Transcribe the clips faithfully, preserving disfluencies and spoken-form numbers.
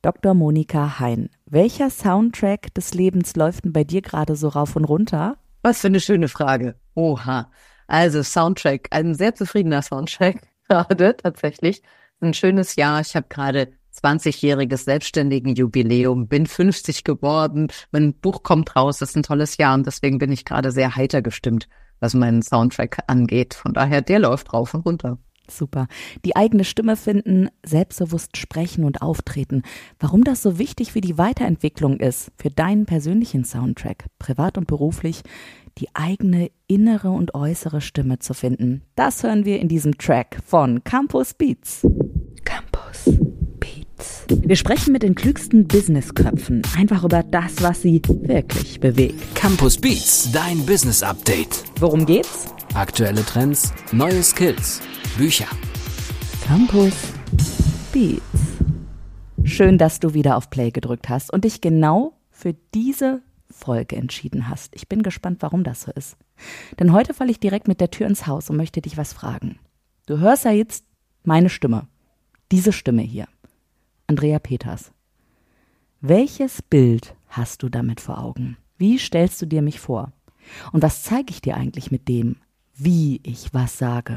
Doktor Monika Hein. Welcher Soundtrack des Lebens läuft denn bei dir gerade so rauf und runter? Was für eine schöne Frage. Oha. Also Soundtrack, ein sehr zufriedener Soundtrack gerade tatsächlich. Ein schönes Jahr. Ich habe gerade zwanzigjähriges Selbstständigen-Jubiläum, bin fünfzig geworden. Mein Buch kommt raus, das ist ein tolles Jahr und deswegen bin ich gerade sehr heiter gestimmt, was meinen Soundtrack angeht. Von daher, der läuft rauf und runter. Super. Die eigene Stimme finden, selbstbewusst sprechen und auftreten. Warum das so wichtig für die Weiterentwicklung ist, für deinen persönlichen Soundtrack, privat und beruflich, die eigene innere und äußere Stimme zu finden. Das hören wir in diesem Track von Campus Beats. Campus Beats. Wir sprechen mit den klügsten Businessköpfen einfach über das, was sie wirklich bewegt. Campus Beats, dein Business Update. Worum geht's? Aktuelle Trends, neue Skills, Bücher. Campus Beats. Schön, dass du wieder auf Play gedrückt hast und dich genau für diese Folge entschieden hast. Ich bin gespannt, warum das so ist. Denn heute falle ich direkt mit der Tür ins Haus und möchte dich was fragen. Du hörst ja jetzt meine Stimme. Diese Stimme hier. Andrea Peters. Welches Bild hast du damit vor Augen? Wie stellst du dir mich vor? Und was zeige ich dir eigentlich mit dem, wie ich was sage?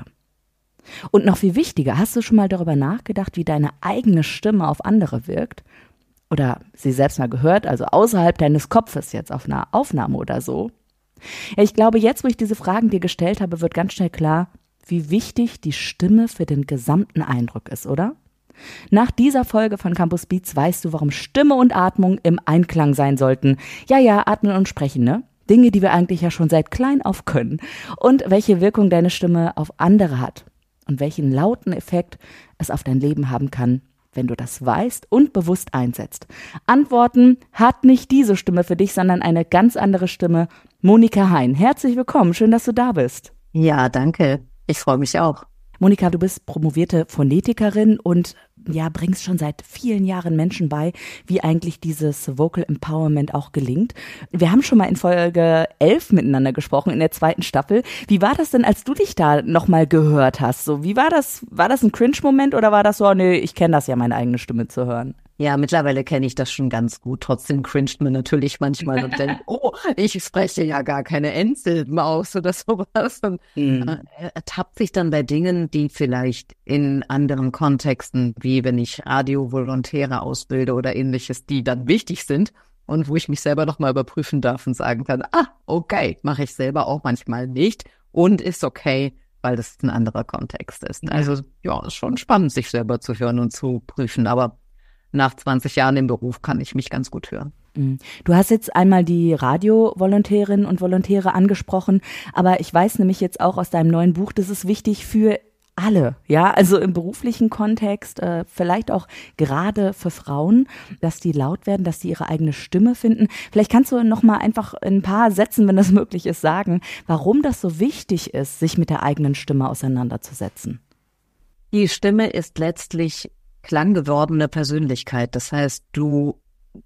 Und noch viel wichtiger, hast du schon mal darüber nachgedacht, wie deine eigene Stimme auf andere wirkt? Oder sie selbst mal gehört, also außerhalb deines Kopfes jetzt auf einer Aufnahme oder so? Ja, ich glaube, jetzt, wo ich diese Fragen dir gestellt habe, wird ganz schnell klar, wie wichtig die Stimme für den gesamten Eindruck ist, oder? Nach dieser Folge von Campus Beats weißt du, warum Stimme und Atmung im Einklang sein sollten. Ja, ja, atmen und sprechen, ne? Dinge, die wir eigentlich ja schon seit klein auf können. Und welche Wirkung deine Stimme auf andere hat. Und welchen lauten Effekt es auf dein Leben haben kann, wenn du das weißt und bewusst einsetzt. Antworten hat nicht diese Stimme für dich, sondern eine ganz andere Stimme. Monika Hein, herzlich willkommen, schön, dass du da bist. Ja, danke. Ich freue mich auch. Monika, du bist promovierte Phonetikerin und ja, bringst schon seit vielen Jahren Menschen bei, wie eigentlich dieses Vocal Empowerment auch gelingt. Wir haben schon mal in Folge elf miteinander gesprochen, in der zweiten Staffel. Wie war das denn, als du dich da nochmal gehört hast? So, wie war das? War das ein Cringe-Moment oder war das so, nee, ich kenne das ja, meine eigene Stimme zu hören? Ja, mittlerweile kenne ich das schon ganz gut. Trotzdem cringet man natürlich manchmal und denkt, oh, ich spreche ja gar keine Endsilben aus oder sowas. Und mhm. äh, ertappt sich dann bei Dingen, die vielleicht in anderen Kontexten, wie wenn ich Radiovolontäre ausbilde oder ähnliches, die dann wichtig sind und wo ich mich selber nochmal überprüfen darf und sagen kann, ah, okay, mache ich selber auch manchmal nicht und ist okay, weil das ein anderer Kontext ist. Also ja, ist schon spannend, sich selber zu hören und zu prüfen, aber nach zwanzig Jahren im Beruf kann ich mich ganz gut hören. Du hast jetzt einmal die Radiovolontärinnen und Volontäre angesprochen, aber ich weiß nämlich jetzt auch aus deinem neuen Buch, das ist wichtig für alle, ja, also im beruflichen Kontext, äh, vielleicht auch gerade für Frauen, dass die laut werden, dass die ihre eigene Stimme finden. Vielleicht kannst du noch mal einfach in ein paar Sätzen, wenn das möglich ist, sagen, warum das so wichtig ist, sich mit der eigenen Stimme auseinanderzusetzen. Die Stimme ist letztlich klanggewordene Persönlichkeit. Das heißt, du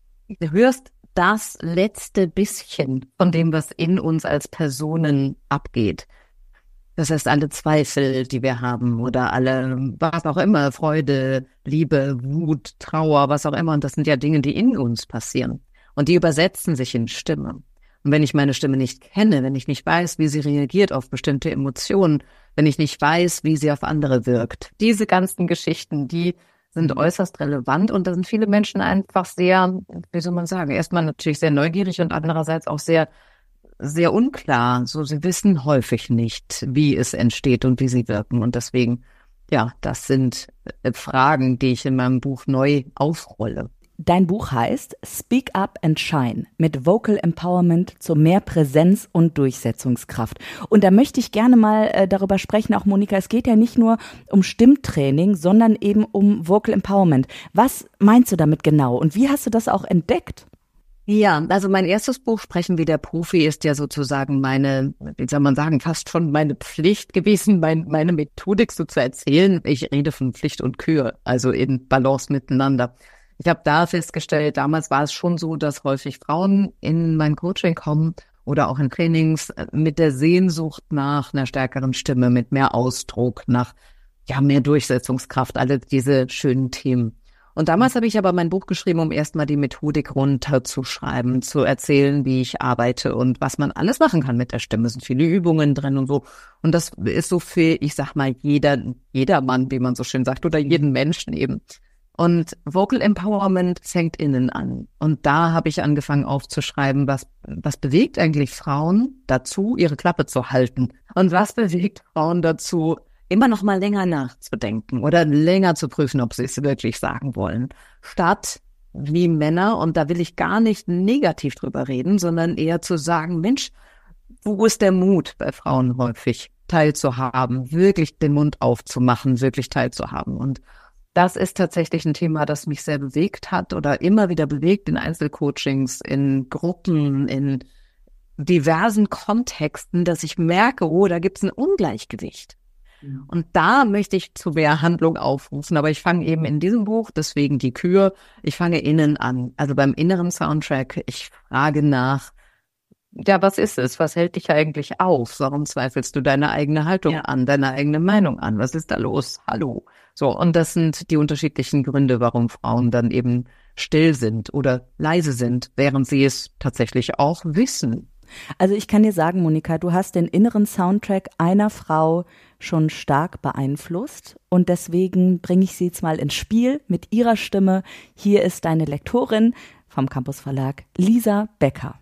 hörst das letzte bisschen von dem, was in uns als Personen abgeht. Das heißt, alle Zweifel, die wir haben oder alle, was auch immer, Freude, Liebe, Wut, Trauer, was auch immer. Und das sind ja Dinge, die in uns passieren. Und die übersetzen sich in Stimme. Und wenn ich meine Stimme nicht kenne, wenn ich nicht weiß, wie sie reagiert auf bestimmte Emotionen, wenn ich nicht weiß, wie sie auf andere wirkt, diese ganzen Geschichten, die sind äußerst relevant und da sind viele Menschen einfach sehr, wie soll man sagen, erstmal natürlich sehr neugierig und andererseits auch sehr, sehr unklar. So, sie wissen häufig nicht, wie es entsteht und wie sie wirken und deswegen, ja, das sind Fragen, die ich in meinem Buch neu aufrolle. Dein Buch heißt Speak Up and Shine mit Vocal Empowerment zu mehr Präsenz und Durchsetzungskraft. Und da möchte ich gerne mal äh, darüber sprechen, auch Monika, es geht ja nicht nur um Stimmtraining, sondern eben um Vocal Empowerment. Was meinst du damit genau und wie hast du das auch entdeckt? Ja, also mein erstes Buch, Sprechen wie der Profi, ist ja sozusagen meine, wie soll man sagen, fast schon meine Pflicht gewesen, mein, meine Methodik so zu erzählen. Ich rede von Pflicht und Kür, also in Balance miteinander. Ich habe da festgestellt, damals war es schon so, dass häufig Frauen in mein Coaching kommen oder auch in Trainings mit der Sehnsucht nach einer stärkeren Stimme, mit mehr Ausdruck, nach ja mehr Durchsetzungskraft, alle diese schönen Themen. Und damals habe ich aber mein Buch geschrieben, um erstmal die Methodik runterzuschreiben, zu erzählen, wie ich arbeite und was man alles machen kann mit der Stimme. Es sind viele Übungen drin und so. Und das ist so für, ich sag mal, jeder, jeder Mann, wie man so schön sagt, oder jeden Menschen eben. Und Vocal Empowerment fängt innen an. Und da habe ich angefangen aufzuschreiben, was, was bewegt eigentlich Frauen dazu, ihre Klappe zu halten? Und was bewegt Frauen dazu, immer noch mal länger nachzudenken oder länger zu prüfen, ob sie es wirklich sagen wollen, statt wie Männer, und da will ich gar nicht negativ drüber reden, sondern eher zu sagen, Mensch, wo ist der Mut bei Frauen häufig, teilzuhaben, wirklich den Mund aufzumachen, wirklich teilzuhaben. Und das ist tatsächlich ein Thema, das mich sehr bewegt hat oder immer wieder bewegt in Einzelcoachings, in Gruppen, in diversen Kontexten, dass ich merke, oh, da gibt es ein Ungleichgewicht. Und da möchte ich zu mehr Handlung aufrufen, aber ich fange eben in diesem Buch, deswegen die Kür, ich fange innen an, also beim inneren Soundtrack. Ich frage nach, ja, was ist es? Was hält dich eigentlich auf? Warum zweifelst du deine eigene Haltung ja. an, deine eigene Meinung an? Was ist da los? Hallo. So, und das sind die unterschiedlichen Gründe, warum Frauen dann eben still sind oder leise sind, während sie es tatsächlich auch wissen. Also ich kann dir sagen, Monika, du hast den inneren Soundtrack einer Frau schon stark beeinflusst und deswegen bringe ich sie jetzt mal ins Spiel mit ihrer Stimme. Hier ist deine Lektorin vom Campus Verlag, Lisa Becker.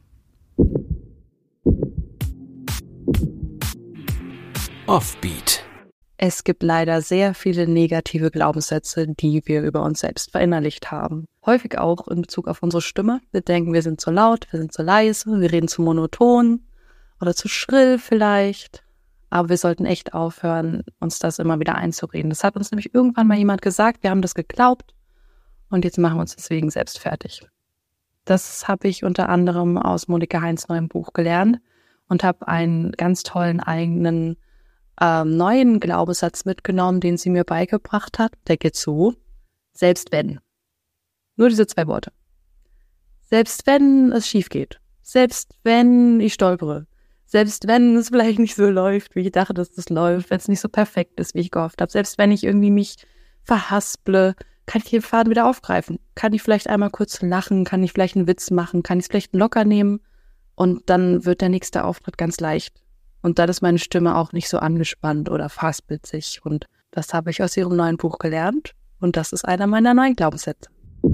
Offbeat. Es gibt leider sehr viele negative Glaubenssätze, die wir über uns selbst verinnerlicht haben. Häufig auch in Bezug auf unsere Stimme. Wir denken, wir sind zu laut, wir sind zu leise, wir reden zu monoton oder zu schrill vielleicht. Aber wir sollten echt aufhören, uns das immer wieder einzureden. Das hat uns nämlich irgendwann mal jemand gesagt, wir haben das geglaubt und jetzt machen wir uns deswegen selbst fertig. Das habe ich unter anderem aus Monika Heins neuem Buch gelernt und habe einen ganz tollen eigenen ähm, neuen Glaubenssatz mitgenommen, den sie mir beigebracht hat. Der geht so: Selbst wenn. Nur diese zwei Worte. Selbst wenn es schief geht. Selbst wenn ich stolpere. Selbst wenn es vielleicht nicht so läuft, wie ich dachte, dass das läuft. Wenn es nicht so perfekt ist, wie ich gehofft habe. Selbst wenn ich irgendwie mich verhasple, kann ich den Faden wieder aufgreifen. Kann ich vielleicht einmal kurz lachen, kann ich vielleicht einen Witz machen, kann ich es vielleicht locker nehmen und dann wird der nächste Auftritt ganz leicht. Und dann ist meine Stimme auch nicht so angespannt oder verhaspelt sich. Und das habe ich aus ihrem neuen Buch gelernt. Und das ist einer meiner neuen Glaubenssätze.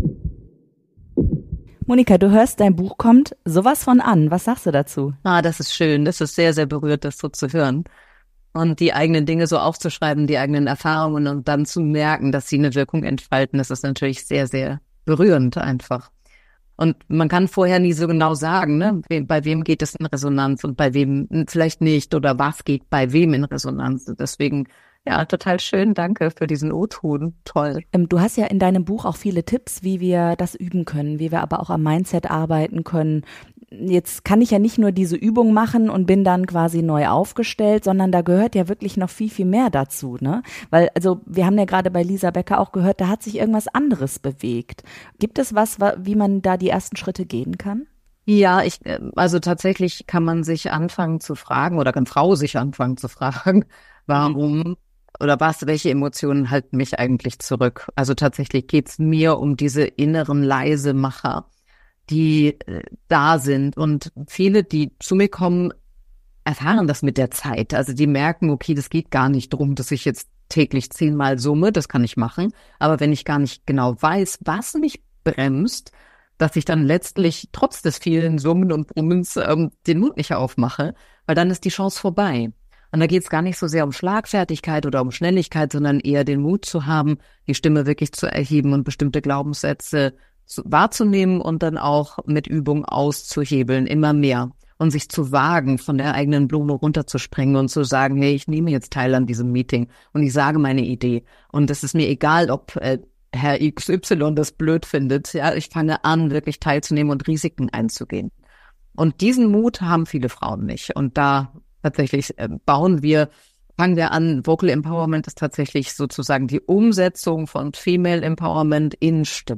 Monika, du hörst, dein Buch kommt sowas von an. Was sagst du dazu? Ah, das ist schön. Das ist sehr, sehr berührt, das so zu hören. Und die eigenen Dinge so aufzuschreiben, die eigenen Erfahrungen und dann zu merken, dass sie eine Wirkung entfalten, das ist natürlich sehr, sehr berührend einfach. Und man kann vorher nie so genau sagen, ne, bei wem geht es in Resonanz und bei wem vielleicht nicht oder was geht bei wem in Resonanz. Deswegen, ja, total schön. Danke für diesen O-Ton. Toll. Du hast ja in deinem Buch auch viele Tipps, wie wir das üben können, wie wir aber auch am Mindset arbeiten können. Jetzt kann ich ja nicht nur diese Übung machen und bin dann quasi neu aufgestellt, sondern da gehört ja wirklich noch viel, viel mehr dazu, ne? Weil, also wir haben ja gerade bei Lisa Becker auch gehört, da hat sich irgendwas anderes bewegt. Gibt es was, wie man da die ersten Schritte gehen kann? Ja, ich, also tatsächlich kann man sich anfangen zu fragen oder kann Frau sich anfangen zu fragen, warum oder was, welche Emotionen halten mich eigentlich zurück? Also tatsächlich geht's mir um diese inneren Leisemacher, die äh, da sind. Und viele, die zu mir kommen, erfahren das mit der Zeit. Also die merken, okay, das geht gar nicht darum, dass ich jetzt täglich zehnmal summe, das kann ich machen. Aber wenn ich gar nicht genau weiß, was mich bremst, dass ich dann letztlich trotz des vielen Summen und Brummens ähm, den Mund nicht aufmache, weil dann ist die Chance vorbei. Und da geht es gar nicht so sehr um Schlagfertigkeit oder um Schnelligkeit, sondern eher den Mut zu haben, die Stimme wirklich zu erheben und bestimmte Glaubenssätze zu, wahrzunehmen und dann auch mit Übung auszuhebeln, immer mehr. Und sich zu wagen, von der eigenen Blume runterzuspringen und zu sagen, hey, ich nehme jetzt teil an diesem Meeting und ich sage meine Idee. Und es ist mir egal, ob äh, Herr X Y das blöd findet. Ja, ich fange an, wirklich teilzunehmen und Risiken einzugehen. Und diesen Mut haben viele Frauen nicht. Und da tatsächlich äh, bauen wir, fangen wir an, Vocal Empowerment ist tatsächlich sozusagen die Umsetzung von Female Empowerment in Stimme.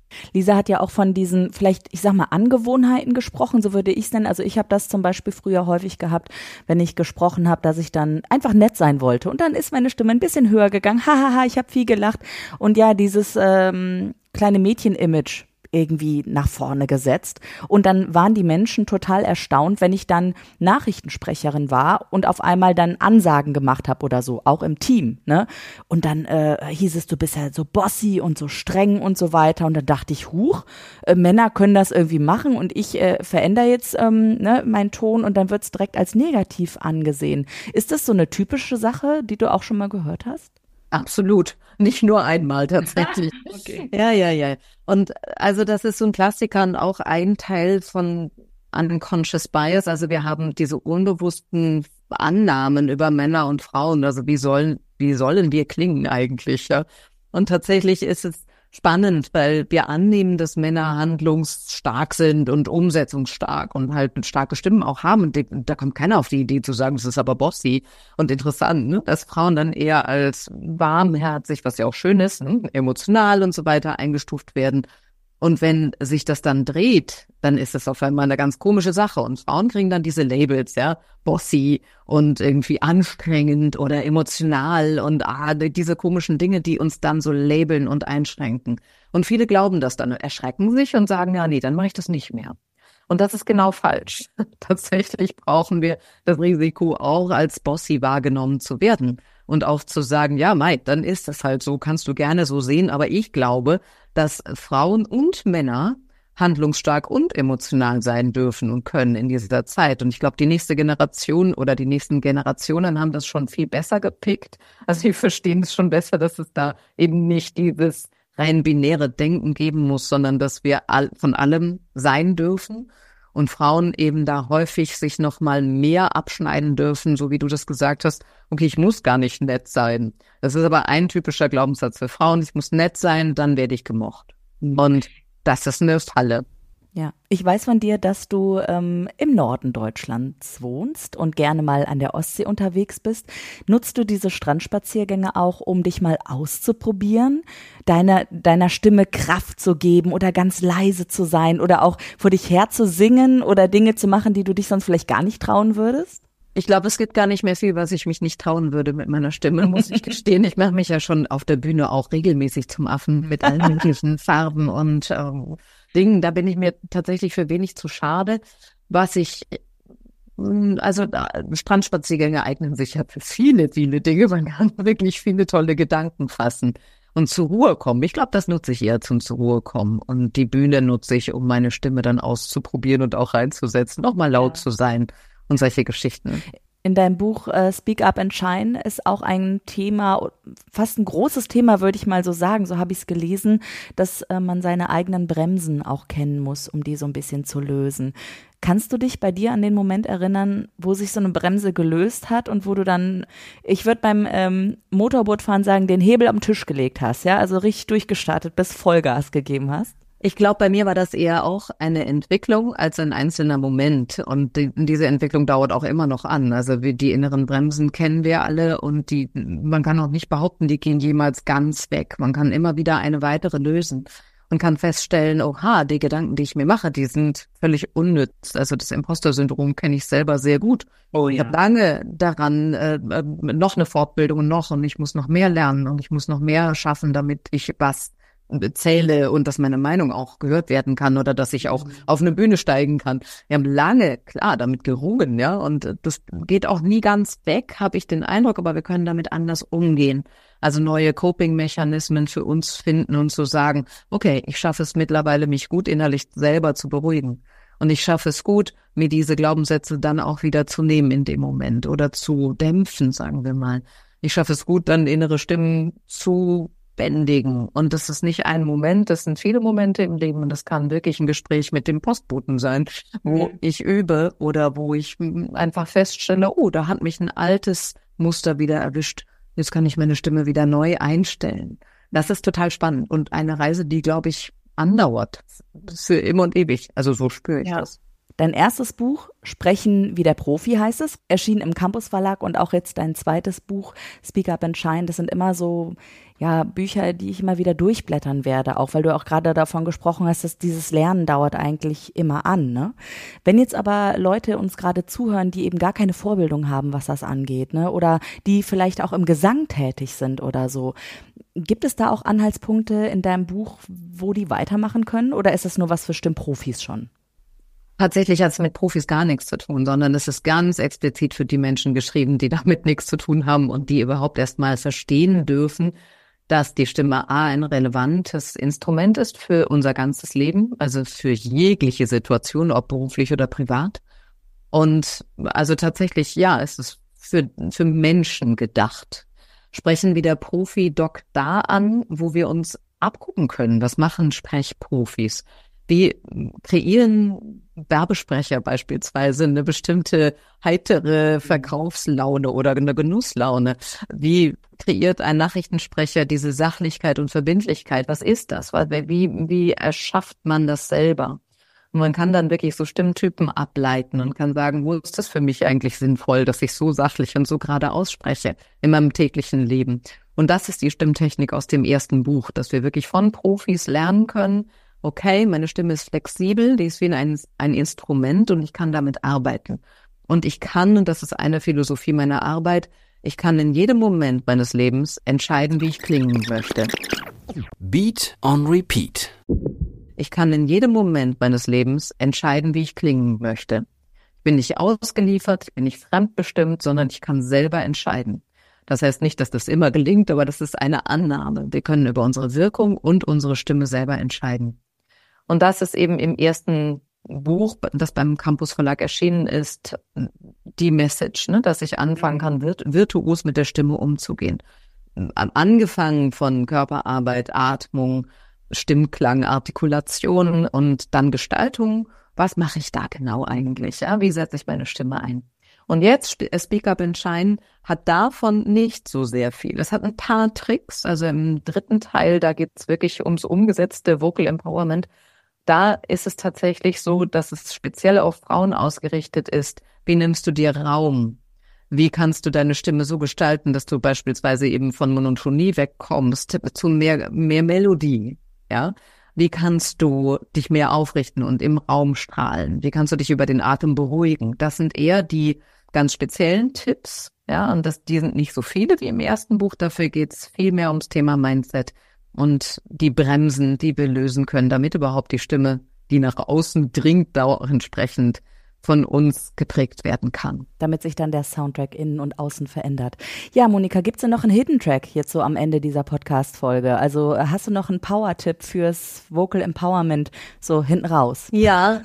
Lisa hat ja auch von diesen, vielleicht, ich sag mal, Angewohnheiten gesprochen, so würde ich es nennen. Also ich habe das zum Beispiel früher häufig gehabt, wenn ich gesprochen habe, dass ich dann einfach nett sein wollte. Und dann ist meine Stimme ein bisschen höher gegangen. Hahaha, ich habe viel gelacht. Und ja, dieses ähm, kleine Mädchen-Image irgendwie nach vorne gesetzt. Und dann waren die Menschen total erstaunt, wenn ich dann Nachrichtensprecherin war und auf einmal dann Ansagen gemacht habe oder so, auch im Team, ne? Und dann äh, hieß es, du bist ja so bossy und so streng und so weiter. Und dann dachte ich, huch, äh, Männer können das irgendwie machen und ich äh, verändere jetzt ähm, ne, meinen Ton und dann wird es direkt als negativ angesehen. Ist das so eine typische Sache, die du auch schon mal gehört hast? Absolut. Nicht nur einmal tatsächlich. Okay. Ja, ja, ja. Und also das ist so ein Klassiker und auch ein Teil von Unconscious Bias. Also wir haben diese unbewussten Annahmen über Männer und Frauen. Also wie sollen, wie sollen wir klingen eigentlich? Ja? Und tatsächlich ist es spannend, weil wir annehmen, dass Männer handlungsstark sind und umsetzungsstark und halt starke Stimmen auch haben. Und da kommt keiner auf die Idee zu sagen, das ist aber bossy und interessant, ne? Dass Frauen dann eher als warmherzig, was ja auch schön ist, ne? Emotional und so weiter eingestuft werden. Und wenn sich das dann dreht, dann ist es auf einmal eine ganz komische Sache. Und Frauen kriegen dann diese Labels, ja, bossy und irgendwie anstrengend oder emotional und ah, diese komischen Dinge, die uns dann so labeln und einschränken. Und viele glauben das dann, erschrecken sich und sagen, ja, nee, dann mache ich das nicht mehr. Und das ist genau falsch. Tatsächlich brauchen wir das Risiko auch als bossy wahrgenommen zu werden. Und auch zu sagen, ja, Mike, dann ist das halt so, kannst du gerne so sehen. Aber ich glaube, dass Frauen und Männer handlungsstark und emotional sein dürfen und können in dieser Zeit. Und ich glaube, die nächste Generation oder die nächsten Generationen haben das schon viel besser gepickt. Also sie verstehen es schon besser, dass es da eben nicht dieses rein binäre Denken geben muss, sondern dass wir all, von allem sein dürfen. Und Frauen eben da häufig sich noch mal mehr abschneiden dürfen, so wie du das gesagt hast. Okay, ich muss gar nicht nett sein. Das ist aber ein typischer Glaubenssatz für Frauen. Ich muss nett sein, dann werde ich gemocht. Und das ist eine Falle. Ja, ich weiß von dir, dass du ähm, im Norden Deutschlands wohnst und gerne mal an der Ostsee unterwegs bist. Nutzt du diese Strandspaziergänge auch, um dich mal auszuprobieren, deiner, deiner Stimme Kraft zu geben oder ganz leise zu sein oder auch vor dich her zu singen oder Dinge zu machen, die du dich sonst vielleicht gar nicht trauen würdest? Ich glaube, es gibt gar nicht mehr viel, was ich mich nicht trauen würde mit meiner Stimme, muss ich gestehen. Ich mache mich ja schon auf der Bühne auch regelmäßig zum Affen mit allen möglichen Farben und ähm, Dingen. Da bin ich mir tatsächlich für wenig zu schade. Was ich, also Strandspaziergänge eignen sich ja für viele, viele Dinge. Man kann wirklich viele tolle Gedanken fassen und zur Ruhe kommen. Ich glaube, das nutze ich eher zum zur Ruhe kommen. Und die Bühne nutze ich, um meine Stimme dann auszuprobieren und auch reinzusetzen, nochmal laut ja. zu sein. Und solche Geschichten. In deinem Buch äh, Speak Up and Shine ist auch ein Thema, fast ein großes Thema, würde ich mal so sagen, so habe ich es gelesen, dass äh, man seine eigenen Bremsen auch kennen muss, um die so ein bisschen zu lösen. Kannst du dich bei dir an den Moment erinnern, wo sich so eine Bremse gelöst hat und wo du dann, ich würde beim ähm, Motorbootfahren sagen, den Hebel am Tisch gelegt hast, ja, also richtig durchgestartet, bis Vollgas gegeben hast? Ich glaube, bei mir war das eher auch eine Entwicklung als ein einzelner Moment. Und die, diese Entwicklung dauert auch immer noch an. Also wir, die inneren Bremsen kennen wir alle und die, man kann auch nicht behaupten, die gehen jemals ganz weg. Man kann immer wieder eine weitere lösen und kann feststellen, oha, die Gedanken, die ich mir mache, die sind völlig unnütz. Also das Imposter-Syndrom kenne ich selber sehr gut. Oh, ja. Ich habe lange daran äh, noch eine Fortbildung und noch und ich muss noch mehr lernen und ich muss noch mehr schaffen, damit ich was zähle und dass meine Meinung auch gehört werden kann oder dass ich auch auf eine Bühne steigen kann. Wir haben lange, klar, damit gerungen, ja, und das geht auch nie ganz weg, habe ich den Eindruck, aber wir können damit anders umgehen. Also neue Coping-Mechanismen für uns finden und zu sagen, okay, ich schaffe es mittlerweile, mich gut innerlich selber zu beruhigen. Und ich schaffe es gut, mir diese Glaubenssätze dann auch wieder zu nehmen in dem Moment oder zu dämpfen, sagen wir mal. Ich schaffe es gut, dann innere Stimmen zu bändigen. Und das ist nicht ein Moment, das sind viele Momente im Leben und das kann wirklich ein Gespräch mit dem Postboten sein, wo mhm. ich übe oder wo ich einfach feststelle, oh, da hat mich ein altes Muster wieder erwischt. Jetzt kann ich meine Stimme wieder neu einstellen. Das ist total spannend und eine Reise, die, glaube ich, andauert. Für immer und ewig. Also so spüre ich ja. das. Dein erstes Buch, Sprechen wie der Profi heißt es, erschien im Campus Verlag und auch jetzt dein zweites Buch, Speak Up and Shine, das sind immer so ja Bücher, die ich immer wieder durchblättern werde, auch weil du auch gerade davon gesprochen hast, dass dieses Lernen dauert eigentlich immer an, ne? Wenn jetzt aber Leute uns gerade zuhören, die eben gar keine Vorbildung haben, was das angeht, ne, oder die vielleicht auch im Gesang tätig sind oder so, gibt es da auch Anhaltspunkte in deinem Buch, wo die weitermachen können, oder ist es nur was für Stimmprofis schon? Tatsächlich hat es mit Profis gar nichts zu tun, sondern es ist ganz explizit für die Menschen geschrieben, die damit nichts zu tun haben und die überhaupt erst mal verstehen dürfen, dass die Stimme A ein relevantes Instrument ist für unser ganzes Leben, also für jegliche Situation, ob beruflich oder privat. Und also tatsächlich, ja, es ist für, für Menschen gedacht. Sprechen wie der Profi dockt da an, wo wir uns abgucken können. Was machen Sprechprofis? Wie kreieren Werbesprecher beispielsweise eine bestimmte heitere Verkaufslaune oder eine Genusslaune? Wie kreiert ein Nachrichtensprecher diese Sachlichkeit und Verbindlichkeit? Was ist das? Wie, wie erschafft man das selber? Und man kann dann wirklich so Stimmtypen ableiten und kann sagen, wo ist das für mich eigentlich sinnvoll, dass ich so sachlich und so gerade ausspreche in meinem täglichen Leben? Und das ist die Stimmtechnik aus dem ersten Buch, dass wir wirklich von Profis lernen können, okay, meine Stimme ist flexibel, die ist wie ein, ein Instrument und ich kann damit arbeiten. Und ich kann, und das ist eine Philosophie meiner Arbeit, ich kann in jedem Moment meines Lebens entscheiden, wie ich klingen möchte. Beat on Repeat. Ich kann in jedem Moment meines Lebens entscheiden, wie ich klingen möchte. Ich bin nicht ausgeliefert, ich bin nicht fremdbestimmt, sondern ich kann selber entscheiden. Das heißt nicht, dass das immer gelingt, aber das ist eine Annahme. Wir können über unsere Wirkung und unsere Stimme selber entscheiden. Und das ist eben im ersten Buch, das beim Campus Verlag erschienen ist, die Message, ne, dass ich anfangen kann, virt- virtuos mit der Stimme umzugehen. Angefangen von Körperarbeit, Atmung, Stimmklang, Artikulation und dann Gestaltung. Was mache ich da genau eigentlich? Ja? Wie setze ich meine Stimme ein? Und jetzt, Speak Up and Shine hat davon nicht so sehr viel. Es hat ein paar Tricks, also im dritten Teil, da geht es wirklich ums umgesetzte Vocal Empowerment. Da ist es tatsächlich so, dass es speziell auf Frauen ausgerichtet ist. Wie nimmst du dir Raum? Wie kannst du deine Stimme so gestalten, dass du beispielsweise eben von Monotonie wegkommst zu mehr, mehr Melodie? Ja? Wie kannst du dich mehr aufrichten und im Raum strahlen? Wie kannst du dich über den Atem beruhigen? Das sind eher die ganz speziellen Tipps. Ja, und das, die sind nicht so viele wie im ersten Buch. Dafür geht es viel mehr ums Thema Mindset und die Bremsen, die wir lösen können, damit überhaupt die Stimme, die nach außen dringt, auch entsprechend von uns geprägt werden kann. Damit sich dann der Soundtrack innen und außen verändert. Ja, Monika, gibt's denn noch einen Hidden Track jetzt so am Ende dieser Podcast-Folge? Also hast du noch einen Power-Tipp fürs Vocal Empowerment so hinten raus? Ja,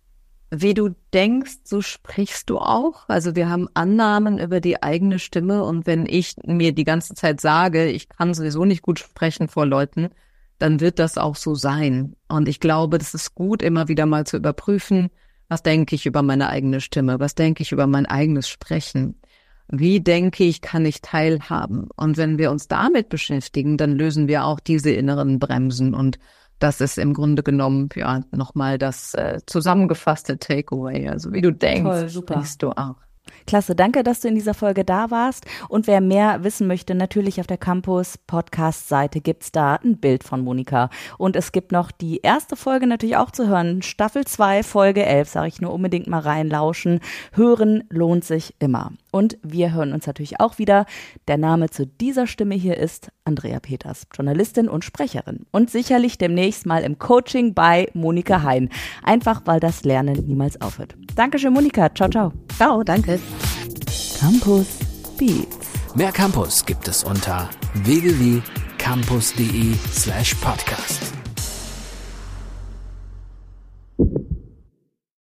wie du denkst, so sprichst du auch. Also wir haben Annahmen über die eigene Stimme und wenn ich mir die ganze Zeit sage, ich kann sowieso nicht gut sprechen vor Leuten, dann wird das auch so sein. Und ich glaube, das ist gut, immer wieder mal zu überprüfen, was denke ich über meine eigene Stimme? Was denke ich über mein eigenes Sprechen? Wie denke ich, kann ich teilhaben? Und wenn wir uns damit beschäftigen, dann lösen wir auch diese inneren Bremsen. Und das ist im Grunde genommen ja nochmal das äh, zusammengefasste Takeaway. Also wie du denkst, Toll, super. sprichst du auch. Klasse, danke, dass du in dieser Folge da warst. Und wer mehr wissen möchte, natürlich auf der Campus-Podcast-Seite gibt's da ein Bild von Monika. Und es gibt noch die erste Folge natürlich auch zu hören. Staffel zwei, Folge elf, sage ich nur, unbedingt mal reinlauschen. Hören lohnt sich immer. Und wir hören uns natürlich auch wieder. Der Name zu dieser Stimme hier ist Andrea Peters, Journalistin und Sprecherin. Und sicherlich demnächst mal im Coaching bei Monika Hein. Einfach, weil das Lernen niemals aufhört. Dankeschön, Monika. Ciao, ciao. Ciao, danke. Campus Beats. Mehr Campus gibt es unter w w w punkt campus punkt d e slash podcast.